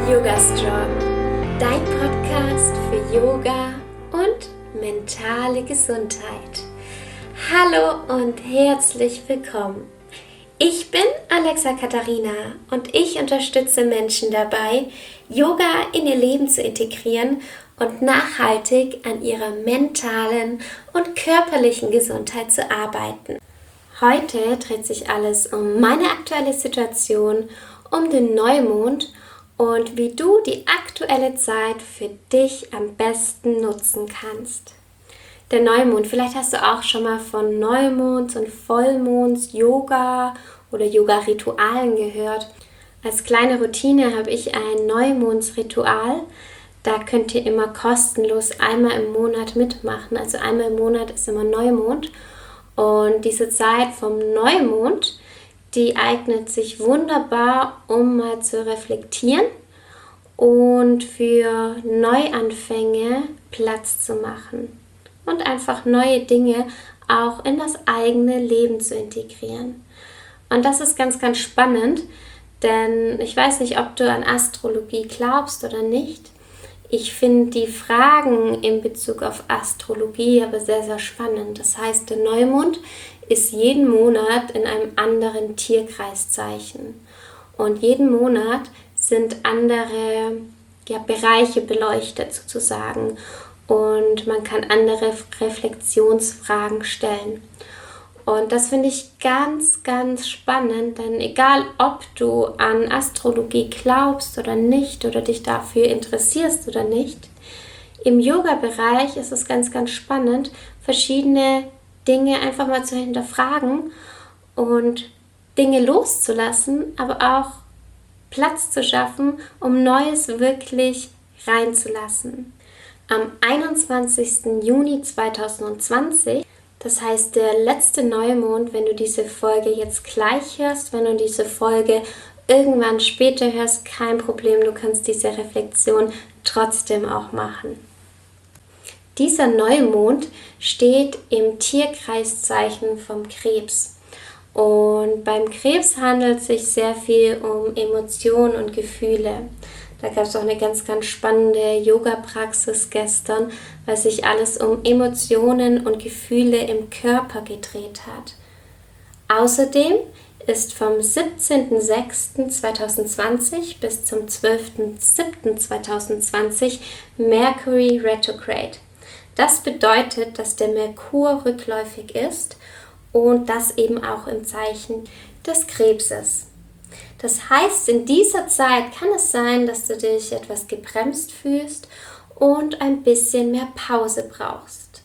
Yoga Strong, dein Podcast für Yoga und mentale Gesundheit. Hallo und herzlich willkommen. Ich bin Alexa Katharina und ich unterstütze Menschen dabei, Yoga in ihr Leben zu integrieren und nachhaltig an ihrer mentalen und körperlichen Gesundheit zu arbeiten. Heute dreht sich alles um meine aktuelle Situation, um den Neumond und wie du die aktuelle Zeit für dich am besten nutzen kannst. Der Neumond, vielleicht hast du auch schon mal von Neumonds und Vollmonds, Yoga oder Yoga-Ritualen gehört. Als kleine Routine habe ich ein Neumondsritual. Da könnt ihr immer kostenlos einmal im Monat mitmachen. Also einmal im Monat ist immer Neumond. Und diese Zeit vom Neumond, die eignet sich wunderbar, um mal zu reflektieren und für Neuanfänge Platz zu machen und einfach neue Dinge auch in das eigene Leben zu integrieren. Und das ist ganz, ganz spannend, denn ich weiß nicht, ob du an Astrologie glaubst oder nicht. Ich finde die Fragen in Bezug auf Astrologie aber sehr, sehr spannend. Das heißt, der Neumond ist jeden Monat in einem anderen Tierkreiszeichen. Und jeden Monat sind andere Bereiche beleuchtet sozusagen. Und man kann andere Reflexionsfragen stellen. Und das finde ich ganz, ganz spannend, denn egal ob du an Astrologie glaubst oder nicht oder dich dafür interessierst oder nicht, im Yoga-Bereich ist es ganz, ganz spannend, verschiedene Dinge einfach mal zu hinterfragen und Dinge loszulassen, aber auch Platz zu schaffen, um Neues wirklich reinzulassen. Am 21. Juni 2020, das heißt der letzte Neumond, wenn du diese Folge jetzt gleich hörst, wenn du diese Folge irgendwann später hörst, kein Problem, du kannst diese Reflexion trotzdem auch machen. Dieser Neumond steht im Tierkreiszeichen vom Krebs. Und beim Krebs handelt es sich sehr viel um Emotionen und Gefühle. Da gab es auch eine ganz, ganz spannende Yoga-Praxis gestern, weil sich alles um Emotionen und Gefühle im Körper gedreht hat. Außerdem ist vom 17.06.2020 bis zum 12.07.2020 Mercury retrograde. Das bedeutet, dass der Merkur rückläufig ist und das eben auch im Zeichen des Krebses. Das heißt, in dieser Zeit kann es sein, dass du dich etwas gebremst fühlst und ein bisschen mehr Pause brauchst.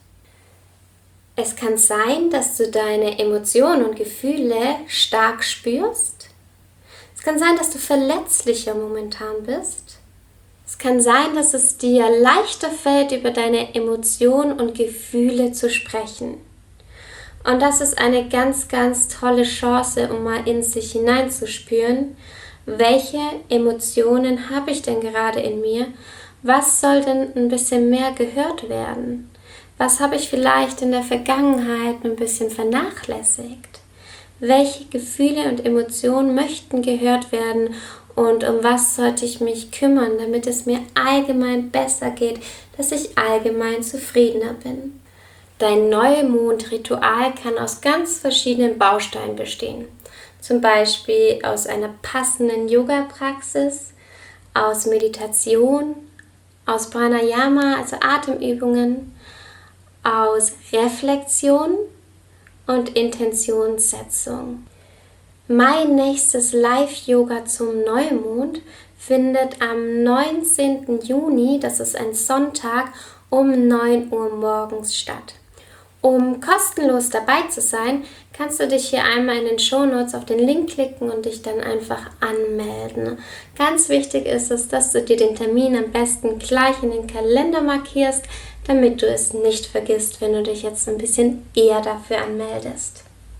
Es kann sein, dass du deine Emotionen und Gefühle stark spürst. Es kann sein, dass du verletzlicher momentan bist. Es kann sein, dass es dir leichter fällt, über deine Emotionen und Gefühle zu sprechen. Und das ist eine ganz, ganz tolle Chance, um mal in sich hineinzuspüren, welche Emotionen habe ich denn gerade in mir? Was soll denn ein bisschen mehr gehört werden? Was habe ich vielleicht in der Vergangenheit ein bisschen vernachlässigt? Welche Gefühle und Emotionen möchten gehört werden und um was sollte ich mich kümmern, damit es mir allgemein besser geht, dass ich allgemein zufriedener bin? Dein Neumondritual kann aus ganz verschiedenen Bausteinen bestehen. Zum Beispiel aus einer passenden Yoga-Praxis, aus Meditation, aus Pranayama, also Atemübungen, aus Reflexion und Intentionssetzung. Mein nächstes Live-Yoga zum Neumond findet am 19. Juni, das ist ein Sonntag, um 9 Uhr morgens statt. Um kostenlos dabei zu sein, kannst du dich hier einmal in den Shownotes auf den Link klicken und dich dann einfach anmelden. Ganz wichtig ist es, dass du dir den Termin am besten gleich in den Kalender markierst, damit du es nicht vergisst, wenn du dich jetzt ein bisschen eher dafür anmeldest.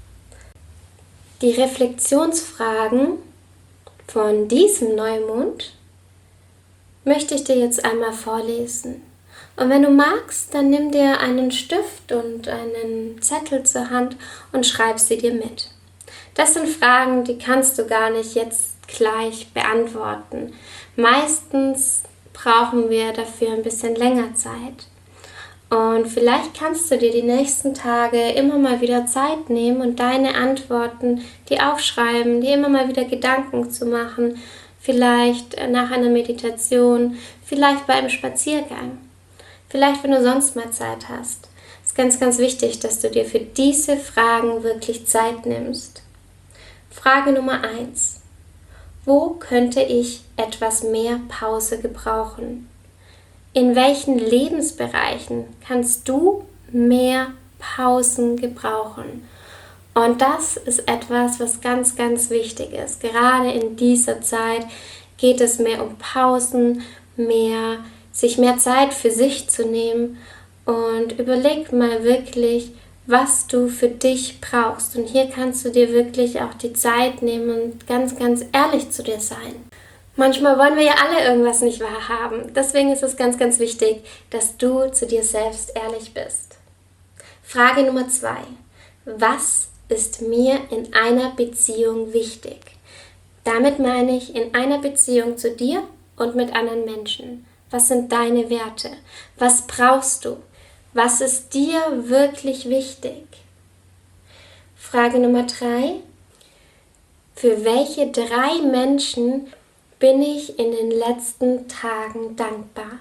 Die Reflexionsfragen von diesem Neumond möchte ich dir jetzt einmal vorlesen. Und wenn du magst, dann nimm dir einen Stift und einen Zettel zur Hand und schreib sie dir mit. Das sind Fragen, die kannst du gar nicht jetzt gleich beantworten. Meistens brauchen wir dafür ein bisschen länger Zeit. Und vielleicht kannst du dir die nächsten Tage immer mal wieder Zeit nehmen und deine Antworten dir aufschreiben, dir immer mal wieder Gedanken zu machen, vielleicht nach einer Meditation, vielleicht bei einem Spaziergang, vielleicht wenn du sonst mal Zeit hast. Es ist ganz, ganz wichtig, dass du dir für diese Fragen wirklich Zeit nimmst. Frage Nummer 1. Wo könnte ich etwas mehr Pause gebrauchen? In welchen Lebensbereichen kannst du mehr Pausen gebrauchen? Und das ist etwas, was ganz, ganz wichtig ist. Gerade in dieser Zeit geht es mehr um Pausen, sich mehr Zeit für sich zu nehmen. Und überleg mal wirklich, was du für dich brauchst. Und hier kannst du dir wirklich auch die Zeit nehmen und ganz, ganz ehrlich zu dir sein. Manchmal wollen wir ja alle irgendwas nicht wahrhaben. Deswegen ist es ganz, ganz wichtig, dass du zu dir selbst ehrlich bist. Frage Nummer 2. Was ist mir in einer Beziehung wichtig? Damit meine ich in einer Beziehung zu dir und mit anderen Menschen. Was sind deine Werte? Was brauchst du? Was ist dir wirklich wichtig? Frage Nummer 3. Für welche 3 Menschen bin ich in den letzten Tagen dankbar?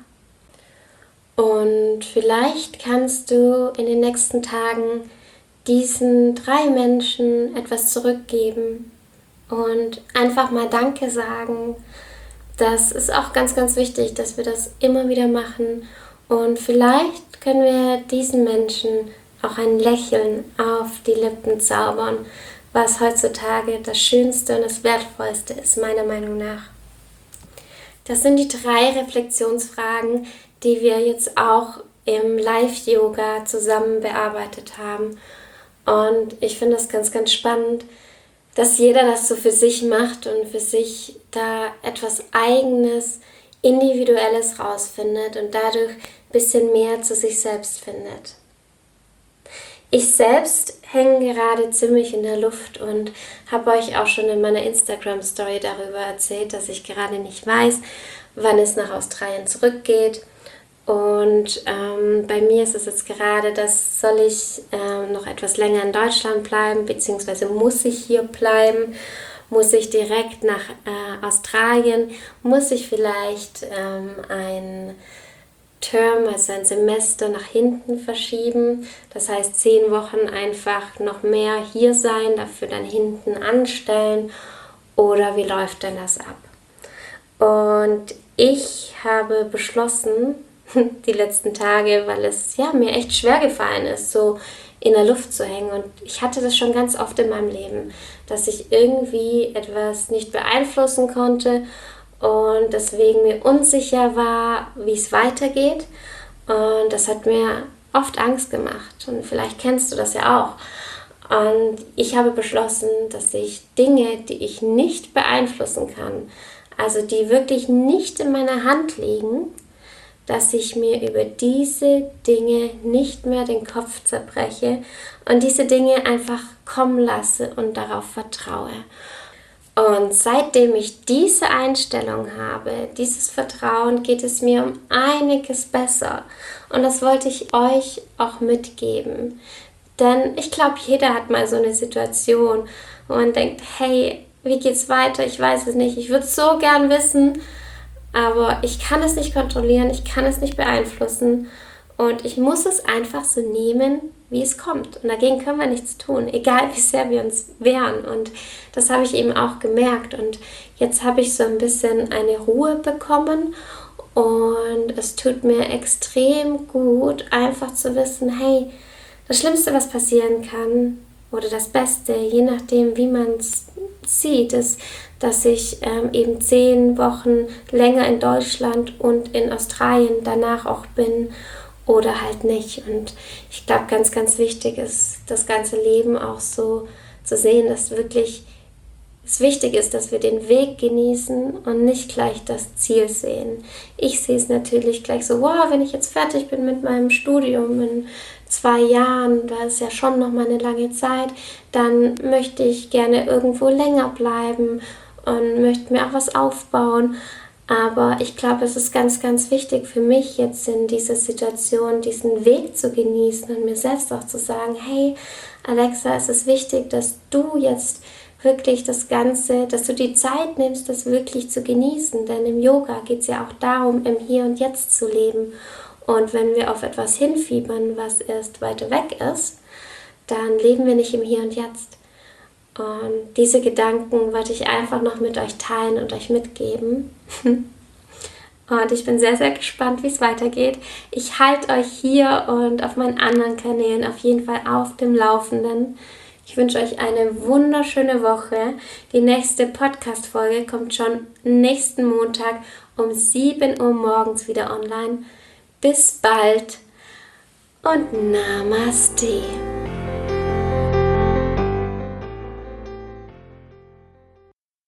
Und vielleicht kannst du in den nächsten Tagen diesen 3 Menschen etwas zurückgeben und einfach mal Danke sagen. Das ist auch ganz, ganz wichtig, dass wir das immer wieder machen. Und vielleicht können wir diesen Menschen auch ein Lächeln auf die Lippen zaubern, was heutzutage das Schönste und das Wertvollste ist, meiner Meinung nach. Das sind die 3 Reflexionsfragen, die wir jetzt auch im Live-Yoga zusammen bearbeitet haben. Und ich finde das ganz, ganz spannend, dass jeder das so für sich macht und für sich da etwas Eigenes, Individuelles rausfindet und dadurch ein bisschen mehr zu sich selbst findet. Ich selbst hänge gerade ziemlich in der Luft und habe euch auch schon in meiner Instagram-Story darüber erzählt, dass ich gerade nicht weiß, wann es nach Australien zurückgeht. Und bei mir ist es jetzt gerade, soll ich noch etwas länger in Deutschland bleiben, beziehungsweise muss ich hier bleiben, muss ich direkt nach Australien, muss ich vielleicht ein Term, also ein Semester nach hinten verschieben. Das heißt 10 Wochen einfach noch mehr hier sein, dafür dann hinten anstellen. Oder wie läuft denn das ab? Und ich habe beschlossen, die letzten Tage, weil es mir echt schwer gefallen ist, so in der Luft zu hängen. Und ich hatte das schon ganz oft in meinem Leben, dass ich irgendwie etwas nicht beeinflussen konnte und deswegen mir unsicher war, wie es weitergeht. Und das hat mir oft Angst gemacht. Und vielleicht kennst du das ja auch. Und ich habe beschlossen, dass ich Dinge, die ich nicht beeinflussen kann, also die wirklich nicht in meiner Hand liegen, dass ich mir über diese Dinge nicht mehr den Kopf zerbreche und diese Dinge einfach kommen lasse und darauf vertraue. Und seitdem ich diese Einstellung habe, dieses Vertrauen, geht es mir um einiges besser. Und das wollte ich euch auch mitgeben. Denn ich glaube, jeder hat mal so eine Situation, wo man denkt, hey, wie geht's weiter? Ich weiß es nicht. Ich würde es so gern wissen, aber ich kann es nicht kontrollieren, ich kann es nicht beeinflussen. Und ich muss es einfach so nehmen, wie es kommt. Und dagegen können wir nichts tun, egal wie sehr wir uns wehren. Und das habe ich eben auch gemerkt. Und jetzt habe ich so ein bisschen eine Ruhe bekommen. Und es tut mir extrem gut, einfach zu wissen, hey, das Schlimmste, was passieren kann, oder das Beste, je nachdem, wie man es sieht, ist, dass ich eben 10 Wochen länger in Deutschland und in Australien danach auch bin oder halt nicht. Und ich glaube, ganz, ganz wichtig ist, das ganze Leben auch so zu sehen, dass wirklich es wichtig ist, dass wir den Weg genießen und nicht gleich das Ziel sehen. Ich sehe es natürlich gleich so, wow, wenn ich jetzt fertig bin mit meinem Studium in 2 Jahren, da ist ja schon noch mal eine lange Zeit, dann möchte ich gerne irgendwo länger bleiben und möchte mir auch was aufbauen. Aber ich glaube, es ist ganz, ganz wichtig für mich jetzt in dieser Situation, diesen Weg zu genießen und mir selbst auch zu sagen, hey Alexa, es ist wichtig, dass du jetzt wirklich das Ganze, dass du die Zeit nimmst, das wirklich zu genießen. Denn im Yoga geht es ja auch darum, im Hier und Jetzt zu leben. Und wenn wir auf etwas hinfiebern, was erst weiter weg ist, dann leben wir nicht im Hier und Jetzt. Und diese Gedanken wollte ich einfach noch mit euch teilen und euch mitgeben. Und ich bin sehr, sehr gespannt, wie es weitergeht. Ich halte euch hier und auf meinen anderen Kanälen auf jeden Fall auf dem Laufenden. Ich wünsche euch eine wunderschöne Woche. Die nächste Podcast-Folge kommt schon nächsten Montag um 7 Uhr morgens wieder online. Bis bald und Namaste.